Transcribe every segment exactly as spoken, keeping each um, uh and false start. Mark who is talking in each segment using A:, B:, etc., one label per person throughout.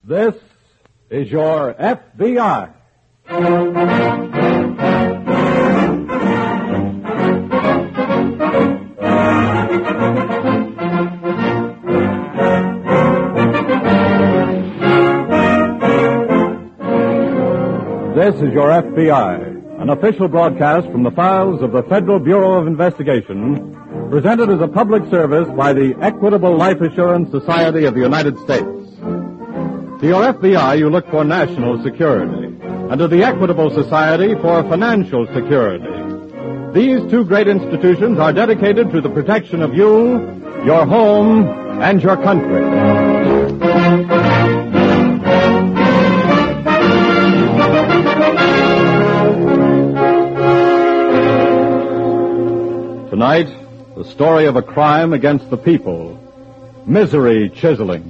A: This is your F B I. This is your F B I, an official broadcast from the files of the Federal Bureau of Investigation, presented as a public service by the Equitable Life Assurance Society of the United States. To your F B I, you look for national security, and to the Equitable Society for financial security. These two great institutions are dedicated to the protection of you, your home, and your country. Tonight, the story of a crime against the people, misery chiseling.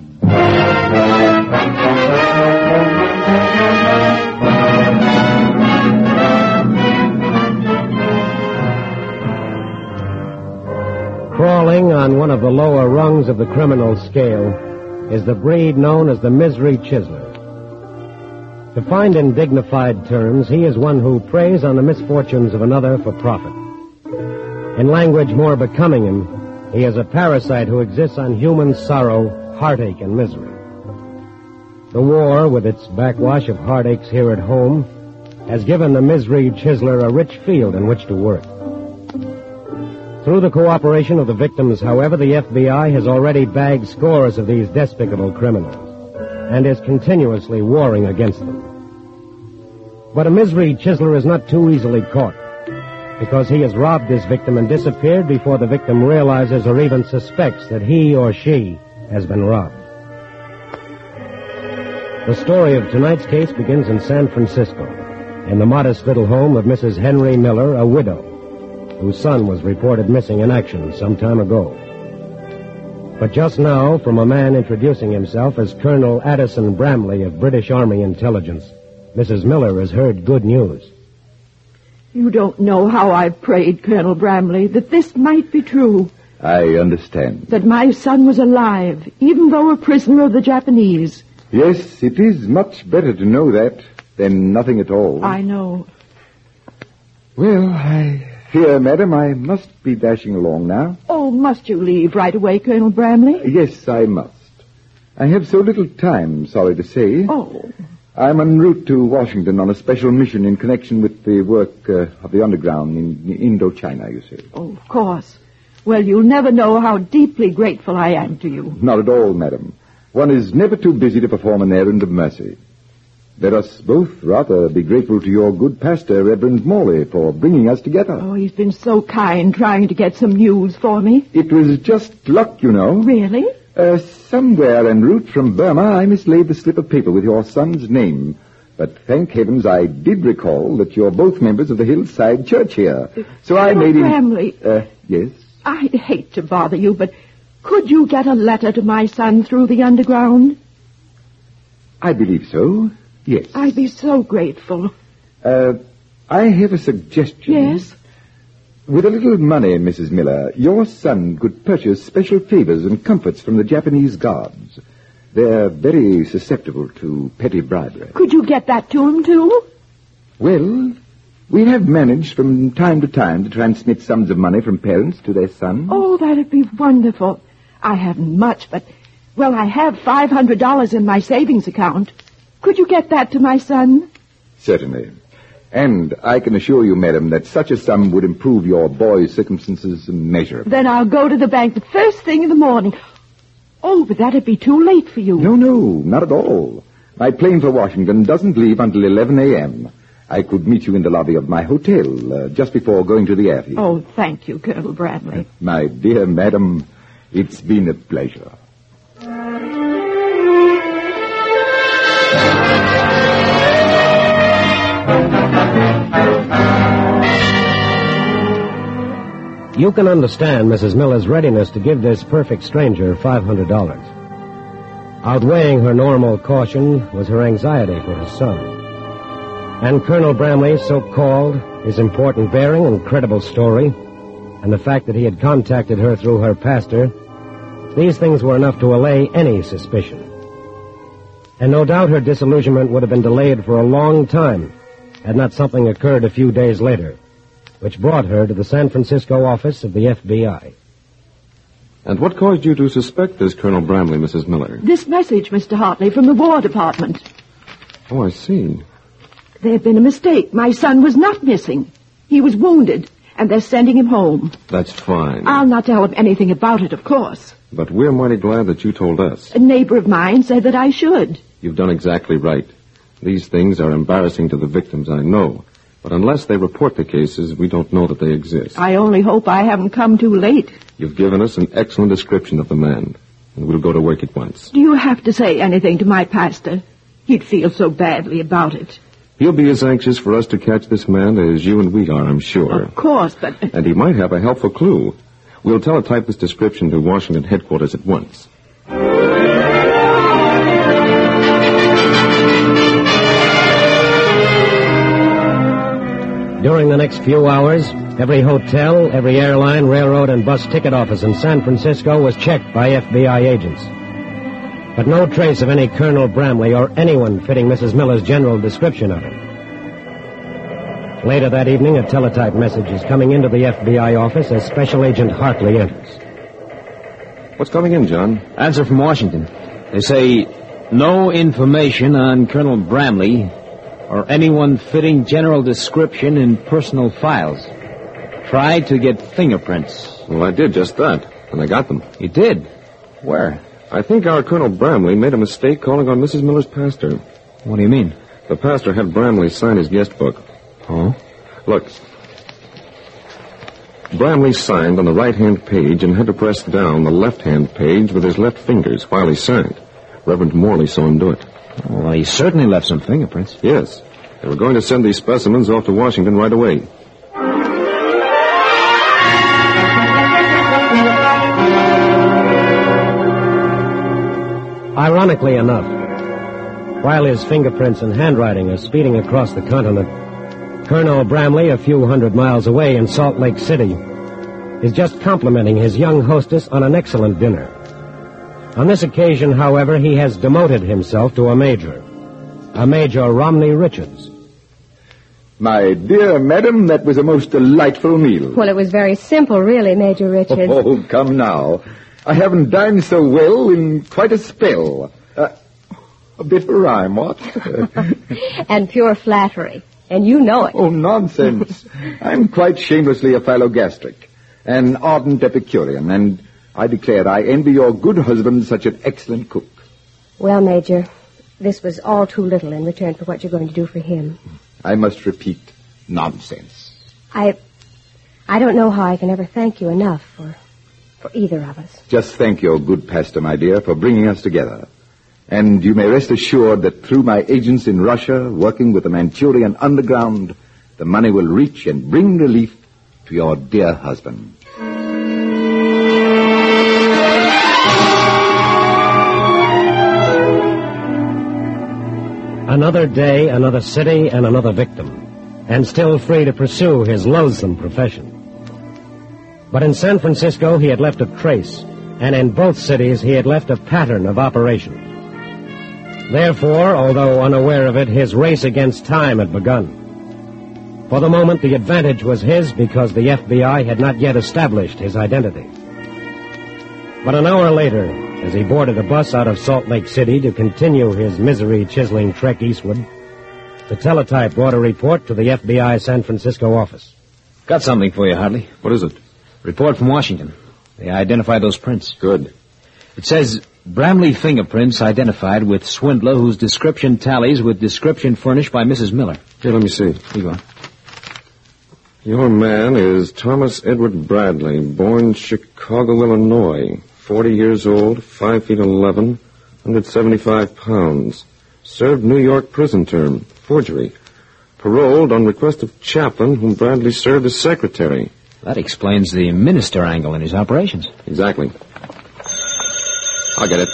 B: Crawling on one of the lower rungs of the criminal scale is the breed known as the misery chiseler. Defined in dignified terms, he is one who preys on the misfortunes of another for profit. In language more becoming him, he is a parasite who exists on human sorrow, heartache, and misery. The war, with its backwash of heartaches here at home, has given the misery chiseler a rich field in which to work. Through the cooperation of the victims, however, the F B I has already bagged scores of these despicable criminals and is continuously warring against them. But a misery chiseler is not too easily caught, because he has robbed his victim and disappeared before the victim realizes or even suspects that he or she has been robbed. The story of tonight's case begins in San Francisco, in the modest little home of Missus Henry Miller, a widow, whose son was reported missing in action some time ago. But just now, from a man introducing himself as Colonel Addison Bramley of British Army Intelligence, Missus Miller has heard good news.
C: You don't know how I've prayed, Colonel Bramley, that this might be true.
D: I understand.
C: That my son was alive, even though a prisoner of the Japanese.
D: Yes, it is much better to know that than nothing at all.
C: I know.
D: Well, I fear, madam, I must be dashing along now.
C: Oh, must you leave right away, Colonel Bramley?
D: Yes, I must. I have so little time, sorry to say.
C: Oh.
D: I'm en route to Washington on a special mission in connection with the work uh, of the underground in Indochina, you see.
C: Oh, of course. Well, you'll never know how deeply grateful I am to you.
D: Not at all, madam. One is never too busy to perform an errand of mercy. Let us both rather be grateful to your good pastor, Reverend Morley, for bringing us together.
C: Oh, he's been so kind trying to get some news for me.
D: It was just luck, you know.
C: Really?
D: Uh, somewhere en route from Burma, I mislaid the slip of paper with your son's name. But thank heavens I did recall that you're both members of the Hillside Church here. So I made him...
C: Bramley.
D: Uh, yes?
C: I'd hate to bother you, but could you get a letter to my son through the underground?
D: I believe so, yes.
C: I'd be so grateful.
D: Uh, I have a suggestion.
C: Yes?
D: With a little money, Missus Miller, your son could purchase special favors and comforts from the Japanese guards. They're very susceptible to petty bribery.
C: Could you get that to him, too?
D: Well, we have managed from time to time to transmit sums of money from parents to their sons.
C: Oh, that'd be wonderful. I haven't much, but, well, I have five hundred dollars in my savings account. Could you get that to my son?
D: Certainly. And I can assure you, madam, that such a sum would improve your boy's circumstances immeasurably.
C: Then I'll go to the bank the first thing in the morning. Oh, but that'd be too late for you.
D: No, no, not at all. My plane for Washington doesn't leave until eleven a.m. I could meet you in the lobby of my hotel uh, just before going to the airfield.
C: Oh, thank you, Colonel Bradley.
D: My dear madam, it's been a pleasure.
B: You can understand Missus Miller's readiness to give this perfect stranger five hundred dollars. Outweighing her normal caution was her anxiety for her son. And Colonel Bramley's so-called, his important bearing and credible story, and the fact that he had contacted her through her pastor, these things were enough to allay any suspicion. And no doubt her disillusionment would have been delayed for a long time had not something occurred a few days later, which brought her to the San Francisco office of the F B I.
E: And what caused you to suspect this Colonel Bramley, Missus Miller?
C: This message, Mister Hartley, from the War Department.
E: Oh, I see.
C: There had been a mistake. My son was not missing. He was wounded, and they're sending him home.
E: That's fine.
C: I'll not tell him anything about it, of course.
E: But we're mighty glad that you told us.
C: A neighbor of mine said that I should.
E: You've done exactly right. These things are embarrassing to the victims, I know. But unless they report the cases, we don't know that they exist.
C: I only hope I haven't come too late.
E: You've given us an excellent description of the man, and we'll go to work at once.
C: Do you have to say anything to my pastor? He'd feel so badly about it.
E: He'll be as anxious for us to catch this man as you and we are, I'm sure.
C: Of course, but...
E: And he might have a helpful clue. We'll teletype this description to Washington headquarters at once.
B: During the next few hours, every hotel, every airline, railroad, and bus ticket office in San Francisco was checked by F B I agents. But no trace of any Colonel Bramley or anyone fitting Missus Miller's general description of him. Later that evening, a teletype message is coming into the F B I office as Special Agent Hartley enters.
E: What's coming in, John?
F: Answer from Washington. They say no information on Colonel Bramley or anyone fitting general description in personal files. Try to get fingerprints.
E: Well, I did just that, and I got them.
F: You did? Where?
E: I think our Colonel Bramley made a mistake calling on Missus Miller's pastor.
F: What do you mean?
E: The pastor had Bramley sign his guest book.
F: Oh?
E: Look. Bramley signed on the right-hand page and had to press down the left-hand page with his left fingers while he signed. Reverend Morley saw him do it.
F: Well, he certainly left some fingerprints.
E: Yes. They were going to send these specimens off to Washington right away.
B: Ironically enough, while his fingerprints and handwriting are speeding across the continent, Colonel Bramley, a few hundred miles away in Salt Lake City, is just complimenting his young hostess on an excellent dinner. On this occasion, however, he has demoted himself to a major, a Major Romney Richards.
D: My dear madam, that was a most delightful meal.
G: Well, it was very simple, really, Major Richards.
D: Oh, come now. I haven't dined so well in quite a spell. Uh, a bit of a rhyme, what?
G: And pure flattery. And you know it.
D: Oh, nonsense. I'm quite shamelessly a philogastric, an ardent Epicurean, and I declare I envy your good husband such an excellent cook.
G: Well, Major, this was all too little in return for what you're going to do for him.
D: I must repeat, nonsense.
G: I... I don't know how I can ever thank you enough for... for either of us.
D: Just thank your good pastor, my dear, for bringing us together. And you may rest assured that through my agents in Russia, working with the Manchurian underground, the money will reach and bring relief to your dear husband.
B: Another day, another city, and another victim, and still free to pursue his loathsome profession. But in San Francisco, he had left a trace, and in both cities, he had left a pattern of operation. Therefore, although unaware of it, his race against time had begun. For the moment, the advantage was his because the F B I had not yet established his identity. But an hour later, as he boarded a bus out of Salt Lake City to continue his misery-chiseling trek eastward, the teletype brought a report to the F B I San Francisco office.
F: Got something for you, Hartley.
E: What is it?
F: Report from Washington. They identified those prints.
E: Good.
F: It says Bramley fingerprints identified with swindler whose description tallies with description furnished by Missus Miller.
E: Here, let me see.
F: Here you are.
E: Your man is Thomas Edward Bradley, born Chicago, Illinois, forty years old, five feet eleven, one hundred seventy-five pounds. Served New York prison term, forgery. Paroled on request of chaplain whom Bradley served as secretary.
F: That explains the minister angle in his operations.
E: Exactly. I'll get it.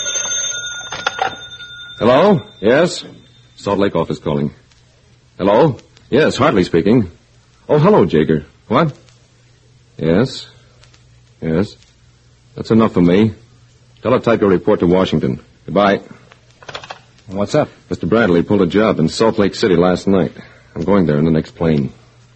E: Hello? Yes? Salt Lake office calling. Hello? Yes, Hartley speaking. Oh, hello, Jager. What? Yes? Yes? That's enough for me. Teletype your report to Washington. Goodbye.
F: What's up?
E: Mister Bradley pulled a job in Salt Lake City last night. I'm going there in the next plane.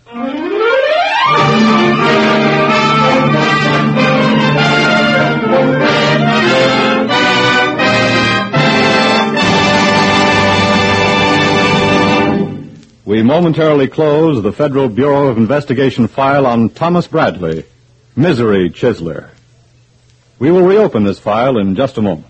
A: We momentarily close the Federal Bureau of Investigation file on Thomas Bradley, Misery Chisler. We will reopen this file in just a moment.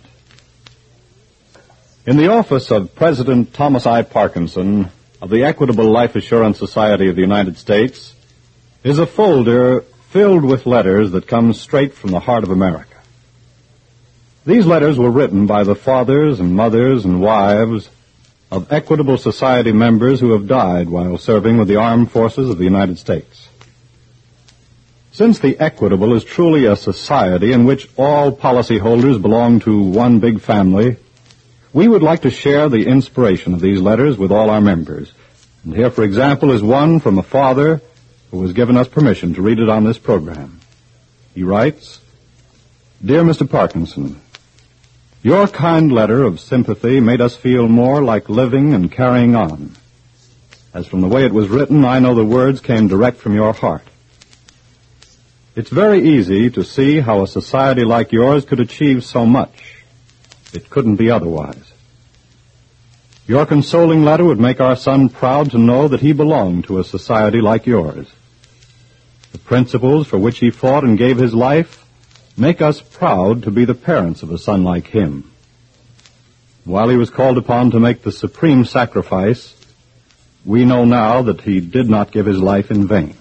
A: In the office of President Thomas I. Parkinson of the Equitable Life Assurance Society of the United States is a folder filled with letters that come straight from the heart of America. These letters were written by the fathers and mothers and wives of Equitable Society members who have died while serving with the armed forces of the United States. Since the Equitable is truly a society in which all policyholders belong to one big family, we would like to share the inspiration of these letters with all our members. And here, for example, is one from a father who has given us permission to read it on this program. He writes, "Dear Mister Parkinson, your kind letter of sympathy made us feel more like living and carrying on. As from the way it was written, I know the words came direct from your heart. It's very easy to see how a society like yours could achieve so much. It couldn't be otherwise. Your consoling letter would make our son proud to know that he belonged to a society like yours. The principles for which he fought and gave his life make us proud to be the parents of a son like him. While he was called upon to make the supreme sacrifice, we know now that he did not give his life in vain."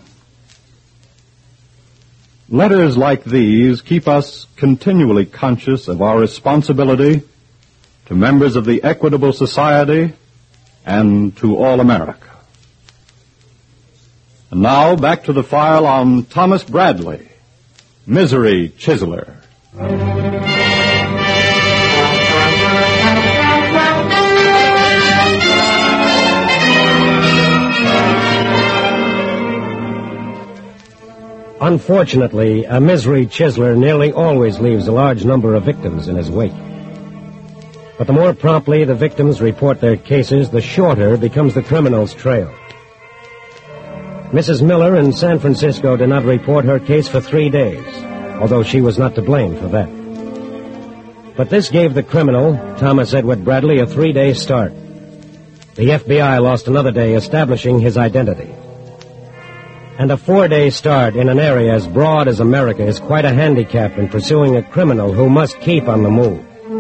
A: Letters like these keep us continually conscious of our responsibility to members of the Equitable Society and to all America. And now back to the file on Thomas Bradley, Misery Chisler.
B: Unfortunately, a Misery Chisler nearly always leaves a large number of victims in his wake. But the more promptly the victims report their cases, the shorter becomes the criminal's trail. Missus Miller in San Francisco did not report her case for three days, although she was not to blame for that. But this gave the criminal, Thomas Edward Bradley, a three-day start. The F B I lost another day establishing his identity. And a four-day start in an area as broad as America is quite a handicap in pursuing a criminal who must keep on the move.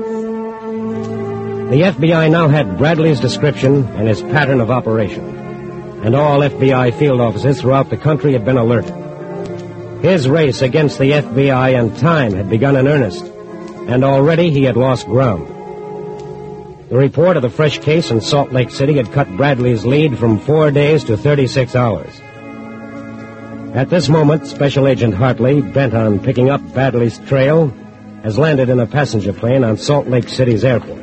B: The F B I now had Bradley's description and his pattern of operation, and all F B I field offices throughout the country had been alerted. His race against the F B I and time had begun in earnest, and already he had lost ground. The report of the fresh case in Salt Lake City had cut Bradley's lead from four days to thirty-six hours. At this moment, Special Agent Hartley, bent on picking up Bradley's trail, has landed in a passenger plane on Salt Lake City's airport.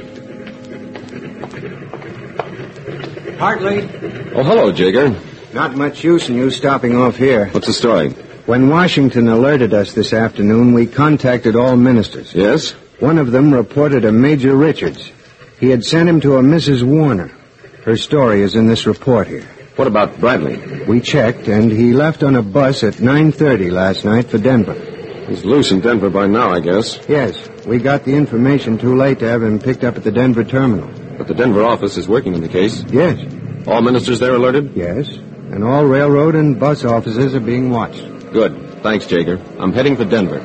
H: Hartley?
E: Oh, hello, Jigger.
H: Not much use in you stopping off here.
E: What's the story?
H: When Washington alerted us this afternoon, we contacted all ministers.
E: Yes?
H: One of them reported a Major Richards. He had sent him to a Missus Warner. Her story is in this report here.
E: What about Bradley?
H: We checked, and he left on a bus at nine thirty last night for Denver.
E: He's loose in Denver by now, I guess.
H: Yes, we got the information too late to have him picked up at the Denver terminal.
E: But the Denver office is working in the case.
H: Yes.
E: All ministers there alerted?
H: Yes, and all railroad and bus offices are being watched.
E: Good. Thanks, Jager. I'm heading for Denver.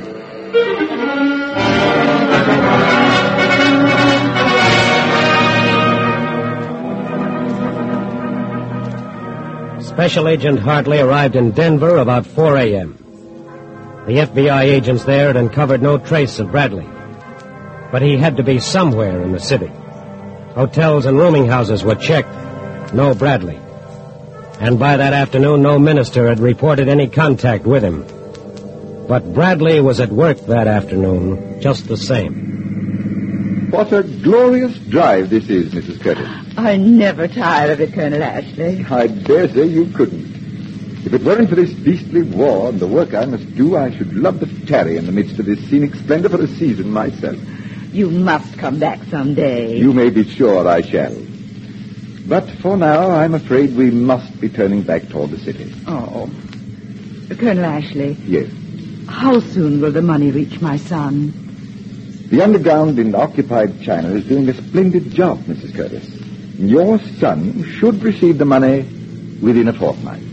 B: Special Agent Hartley arrived in Denver about four a.m. The F B I agents there had uncovered no trace of Bradley. But he had to be somewhere in the city. Hotels and rooming houses were checked. No Bradley. And by that afternoon, no minister had reported any contact with him. But Bradley was at work that afternoon, just the same.
D: What a glorious drive this is, Missus Curtis.
C: I never tire of it, Colonel Ashley.
D: I dare say you couldn't. If it weren't for this beastly war and the work I must do, I should love to tarry in the midst of this scenic splendor for a season myself.
I: You must come back someday.
D: You may be sure I shall. But for now, I'm afraid we must be turning back toward the city.
I: Oh. Colonel Ashley.
D: Yes.
I: How soon will the money reach my son?
D: The underground in occupied China is doing a splendid job, Missus Curtis. Your son should receive the money within a fortnight.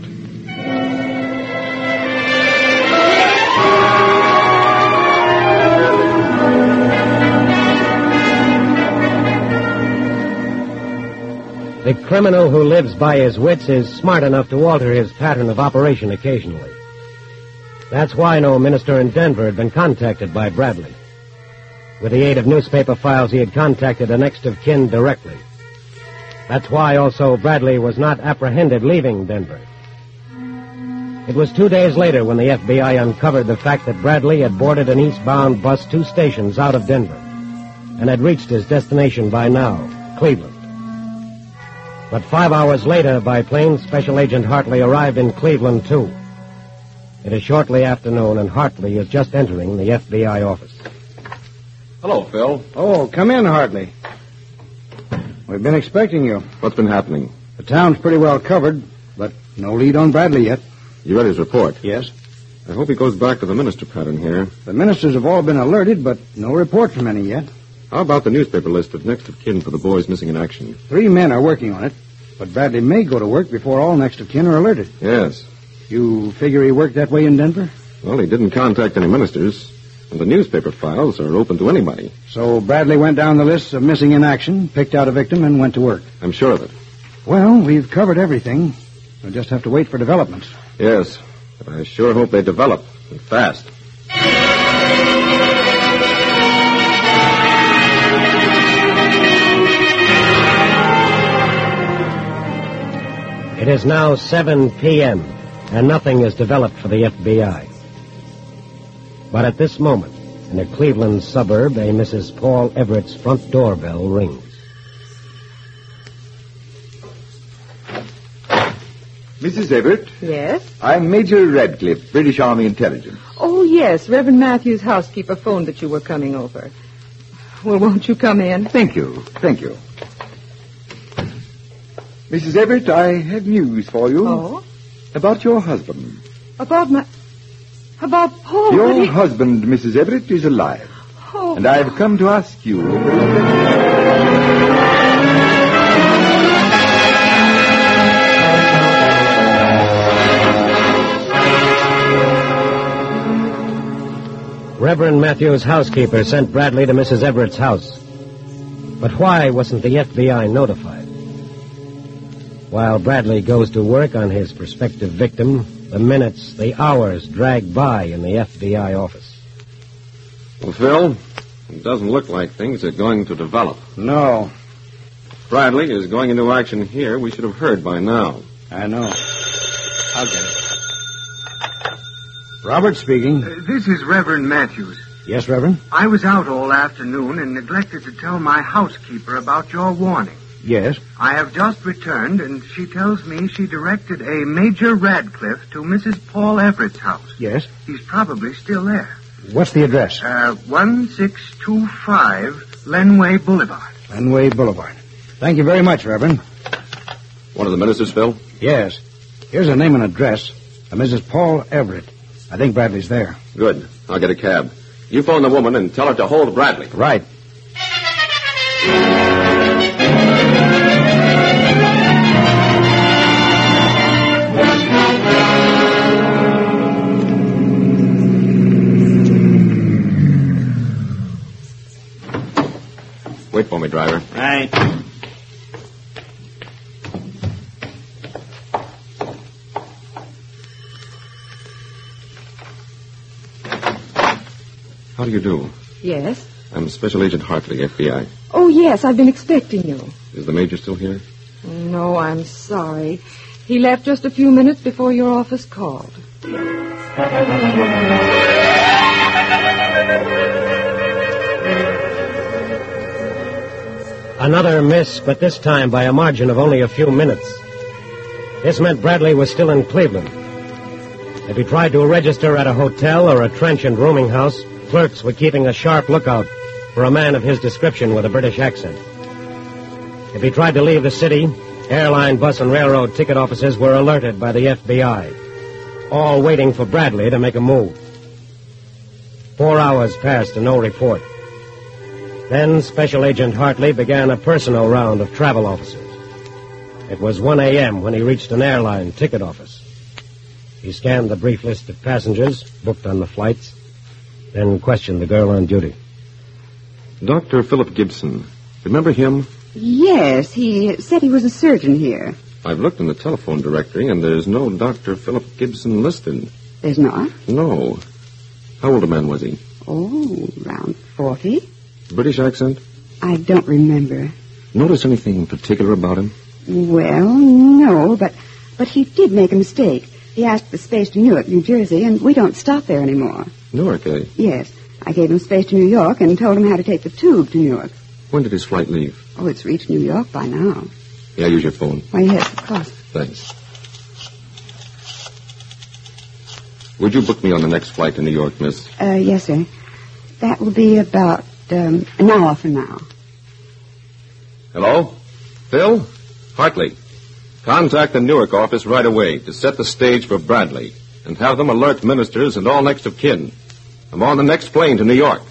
B: The criminal who lives by his wits is smart enough to alter his pattern of operation occasionally. That's why no minister in Denver had been contacted by Bradley. With the aid of newspaper files, he had contacted a next of kin directly. That's why also Bradley was not apprehended leaving Denver. It was two days later when the F B I uncovered the fact that Bradley had boarded an eastbound bus two stations out of Denver and had reached his destination by now, Cleveland. But five hours later, by plane, Special Agent Hartley arrived in Cleveland, too. It is shortly afternoon, and Hartley is just entering the F B I office.
E: Hello, Phil.
H: Oh, come in, Hartley. We've been expecting you.
E: What's been happening?
H: The town's pretty well covered, but no lead on Bradley yet.
E: You read his report?
H: Yes.
E: I hope he goes back to the minister pattern here.
H: The ministers have all been alerted, but no report from any yet.
E: How about the newspaper list of next of kin for the boys missing in action?
H: Three men are working on it, but Bradley may go to work before all next of kin are alerted.
E: Yes.
H: You figure he worked that way in Denver?
E: Well, he didn't contact any ministers, and the newspaper files are open to anybody.
H: So Bradley went down the list of missing in action, picked out a victim, and went to work.
E: I'm sure of it.
H: Well, we've covered everything. We'll just have to wait for developments.
E: Yes, but I sure hope they develop, and fast.
B: It is now seven p.m., and nothing is developed for the F B I. But at this moment, in a Cleveland suburb, a Missus Paul Everett's front doorbell rings.
D: Missus Everett?
I: Yes?
D: I'm Major Radcliffe, British Army Intelligence.
I: Oh, yes. Reverend Matthews' housekeeper phoned that you were coming over. Well, won't you come in?
D: Thank you. Thank you. Missus Everett, I have news for you.
I: Oh?
D: About your husband.
I: About my... About Paul.
D: Your
I: he...
D: husband, Missus Everett, is alive.
I: Oh.
D: And I've come to ask you...
B: Reverend Matthews' housekeeper sent Bradley to Missus Everett's house. But why wasn't the F B I notified? While Bradley goes to work on his prospective victim, the minutes, the hours drag by in the F B I office.
E: Well, Phil, it doesn't look like things are going to develop.
H: No.
E: If Bradley is going into action here, we should have heard by now.
H: I know. I'll get it. Robert speaking.
J: Uh, this is Reverend Matthews.
H: Yes, Reverend?
J: I was out all afternoon and neglected to tell my housekeeper about your warning.
H: Yes.
J: I have just returned, and she tells me she directed a Major Radcliffe to Missus Paul Everett's house.
H: Yes.
J: He's probably still there.
H: What's the address?
J: Uh, one six two five Lenway Boulevard.
H: Lenway Boulevard. Thank you very much, Reverend.
E: One of the ministers, Phil?
H: Yes. Here's a name and address. A Missus Paul Everett. I think Bradley's there.
E: Good. I'll get a cab. You phone the woman and tell her to hold Bradley.
H: Right.
E: Wait for me, driver.
H: Right.
E: How do you do?
I: Yes?
E: I'm Special Agent Hartley, F B I.
I: Oh, yes, I've been expecting you.
E: Is the Major still here?
I: No, I'm sorry. He left just a few minutes before your office called.
B: Another miss, but this time by a margin of only a few minutes. This meant Bradley was still in Cleveland. If he tried to register at a hotel or a trench and rooming house, clerks were keeping a sharp lookout for a man of his description with a British accent. If he tried to leave the city, airline, bus, and railroad ticket offices were alerted by the F B I, all waiting for Bradley to make a move. Four hours passed and no report. Then Special Agent Hartley began a personal round of travel officers. It was one a.m. when he reached an airline ticket office. He scanned the brief list of passengers booked on the flights, then questioned the girl on duty.
E: Doctor Philip Gibson. Remember him?
K: Yes, he said he was a surgeon here.
E: I've looked in the telephone directory, and there's no Doctor Philip Gibson listed.
K: There's not?
E: No. How old a man was he?
K: Oh, around forty.
E: British accent?
K: I don't remember.
E: Notice anything particular about him?
K: Well, no, but but he did make a mistake. He asked for space to Newark, New Jersey, and we don't stop there anymore.
E: Newark, eh?
K: Yes. I gave him space to New York and told him how to take the tube to Newark.
E: When did his flight leave?
K: Oh, it's reached New York by now.
E: Yeah, use your phone.
K: Why, yes, of course.
E: Thanks. Would you book me on the next flight to New York, miss?
K: Uh, yes, sir. That will be about um, an hour from now.
E: Hello? Phil? Hartley. Contact the Newark office right away to set the stage for Bradley and have them alert ministers and all next of kin. I'm on the next plane to New York.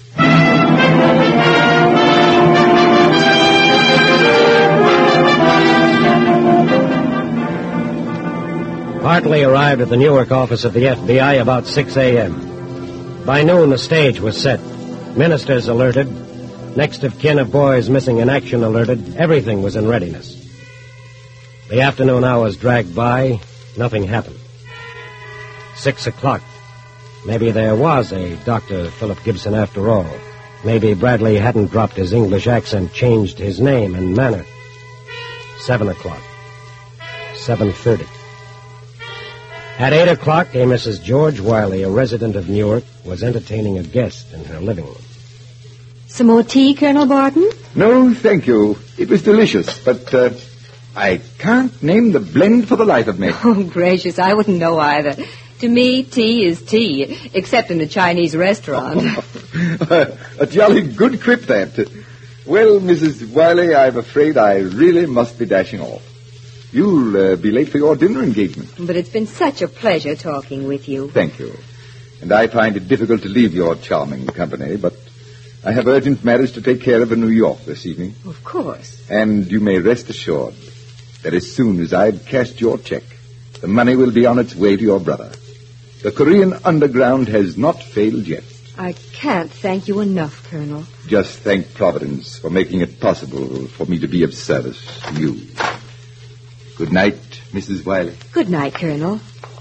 B: Hartley arrived at the Newark office of the F B I about six a.m. By noon, the stage was set. Ministers alerted. Next of kin of boys missing in action alerted. Everything was in readiness. The afternoon hours dragged by. Nothing happened. Six o'clock. Maybe there was a Doctor Philip Gibson after all. Maybe Bradley hadn't dropped his English accent, changed his name and manner. Seven o'clock. Seven thirty. At eight o'clock, a Missus George Wiley, a resident of Newark, was entertaining a guest in her living room.
G: Some more tea, Colonel Barton?
D: No, thank you. It was delicious, but uh, I can't name the blend for the life of me.
I: Oh, gracious, I wouldn't know either. To me, tea is tea, except in a Chinese restaurant.
D: A jolly good quip, that. Well, Missus Wiley, I'm afraid I really must be dashing off. You'll uh, be late for your dinner engagement.
I: But it's been such a pleasure talking with you.
D: Thank you. And I find it difficult to leave your charming company, but I have urgent matters to take care of in New York this evening.
I: Of course.
D: And you may rest assured that as soon as I've cashed your check, the money will be on its way to your brother. The Korean underground has not failed yet.
I: I can't thank you enough, Colonel.
D: Just thank Providence for making it possible for me to be of service to you. Good night, Missus Wiley.
I: Good night, Colonel.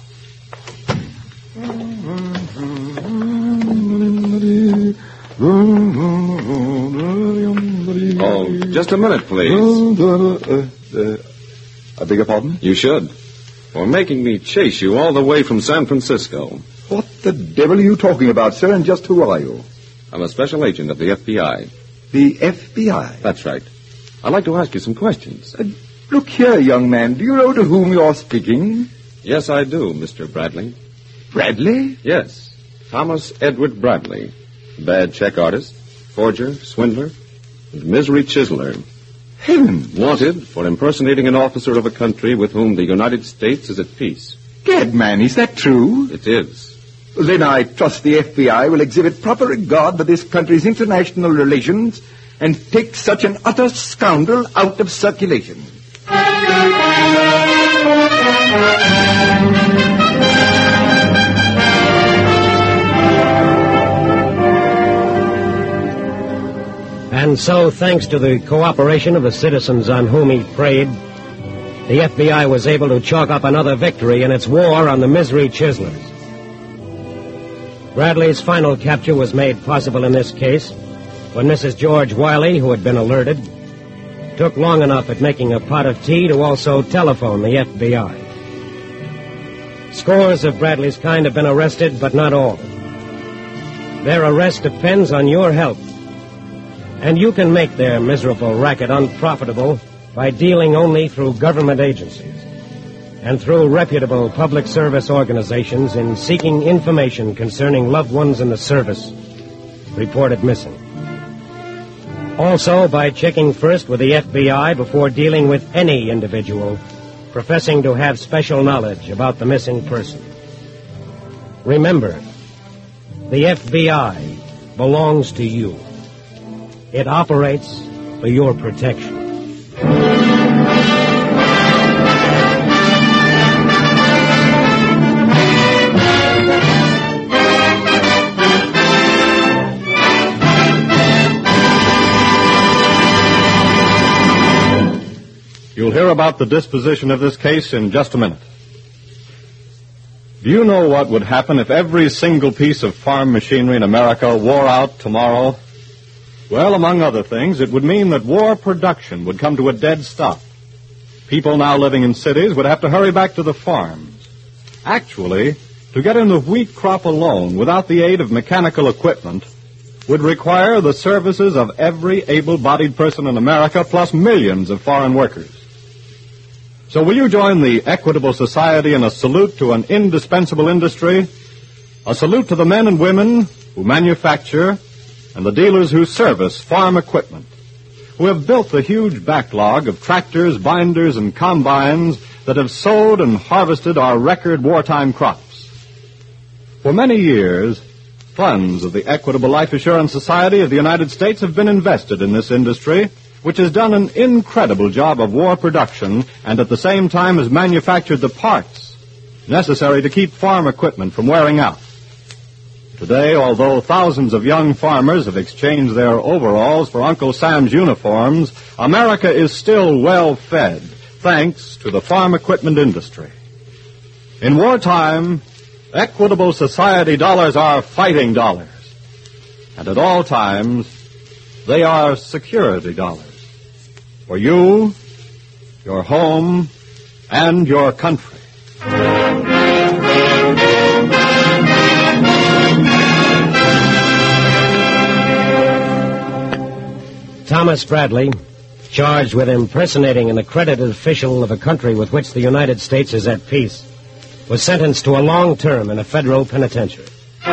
E: Oh, just a minute, please.
D: Uh, uh, I beg your pardon?
E: You should. For making me chase you all the way from San Francisco.
D: What the devil are you talking about, sir, and just who are you?
E: I'm a special agent of the F B I.
D: The F B I?
E: That's right. I'd like to ask you some questions.
D: Uh, look here, young man. Do you know to whom you're speaking?
E: Yes, I do, Mister Bradley.
D: Bradley?
E: Yes. Thomas Edward Bradley. Bad check artist, forger, swindler, and misery chiseler.
D: Heavens!
E: Wanted for impersonating an officer of a country with whom the United States is at peace.
D: Gad, man, is that true?
E: It is.
D: Then I trust the F B I will exhibit proper regard for this country's international relations and take such an utter scoundrel out of circulation.
B: And so, thanks to the cooperation of the citizens on whom he preyed, the F B I was able to chalk up another victory in its war on the misery chiselers. Bradley's final capture was made possible in this case when Missus George Wiley, who had been alerted, took long enough at making a pot of tea to also telephone the F B I. Scores of Bradley's kind have been arrested, but not all. Their arrest depends on your help. And you can make their miserable racket unprofitable by dealing only through government agencies and through reputable public service organizations in seeking information concerning loved ones in the service reported missing. Also, by checking first with the F B I before dealing with any individual professing to have special knowledge about the missing person. Remember, the F B I belongs to you. It operates for your protection.
A: You'll hear about the disposition of this case in just a minute. Do you know what would happen if every single piece of farm machinery in America wore out tomorrow? Well, among other things, it would mean that war production would come to a dead stop. People now living in cities would have to hurry back to the farms. Actually, to get in the wheat crop alone without the aid of mechanical equipment would require the services of every able-bodied person in America, plus millions of foreign workers. So will you join the Equitable Society in a salute to an indispensable industry, a salute to the men and women who manufacture and the dealers who service farm equipment, who have built the huge backlog of tractors, binders, and combines that have sowed and harvested our record wartime crops? For many years, funds of the Equitable Life Assurance Society of the United States have been invested in this industry, which has done an incredible job of war production and at the same time has manufactured the parts necessary to keep farm equipment from wearing out. Today, although thousands of young farmers have exchanged their overalls for Uncle Sam's uniforms, America is still well fed, thanks to the farm equipment industry. In wartime, Equitable Society dollars are fighting dollars, and at all times, they are security dollars. For you, your home, and your country.
B: Thomas Bradley, charged with impersonating an accredited official of a country with which the United States is at peace, was sentenced to a long term in a federal penitentiary.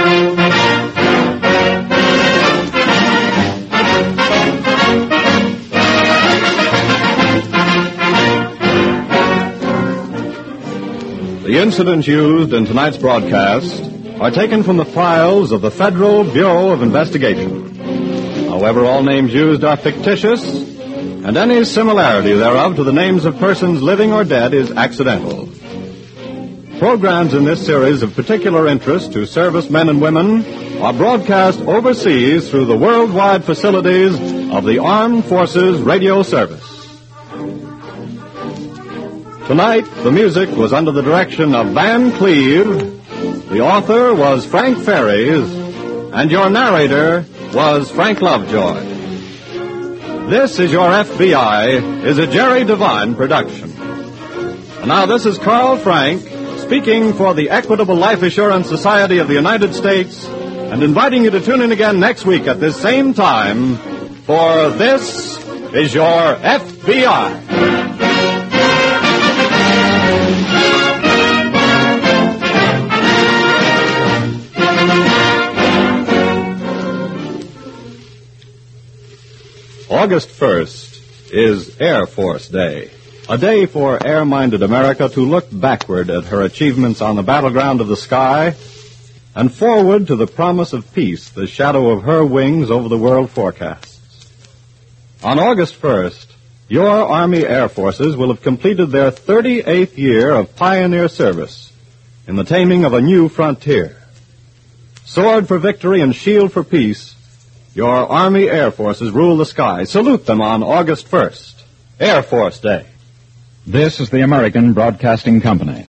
A: The incidents used in tonight's broadcast are taken from the files of the Federal Bureau of Investigation. However, all names used are fictitious, and any similarity thereof to the names of persons living or dead is accidental. Programs in this series of particular interest to servicemen and women are broadcast overseas through the worldwide facilities of the Armed Forces Radio Service. Tonight, the music was under the direction of Van Cleve, the author was Frank Ferries, and your narrator was Frank Lovejoy. This is Your F B I is a Jerry Devine production. And now this is Carl Frank speaking for the Equitable Life Assurance Society of the United States and inviting you to tune in again next week at this same time for This is Your F B I. August first is Air Force Day, a day for air-minded America to look backward at her achievements on the battleground of the sky and forward to the promise of peace, the shadow of her wings over the world forecasts. On August first, your Army Air Forces will have completed their thirty-eighth year of pioneer service in the taming of a new frontier. Sword for victory and shield for peace, your Army Air Forces rule the sky. Salute them on August first, Air Force Day.
L: This is the American Broadcasting Company.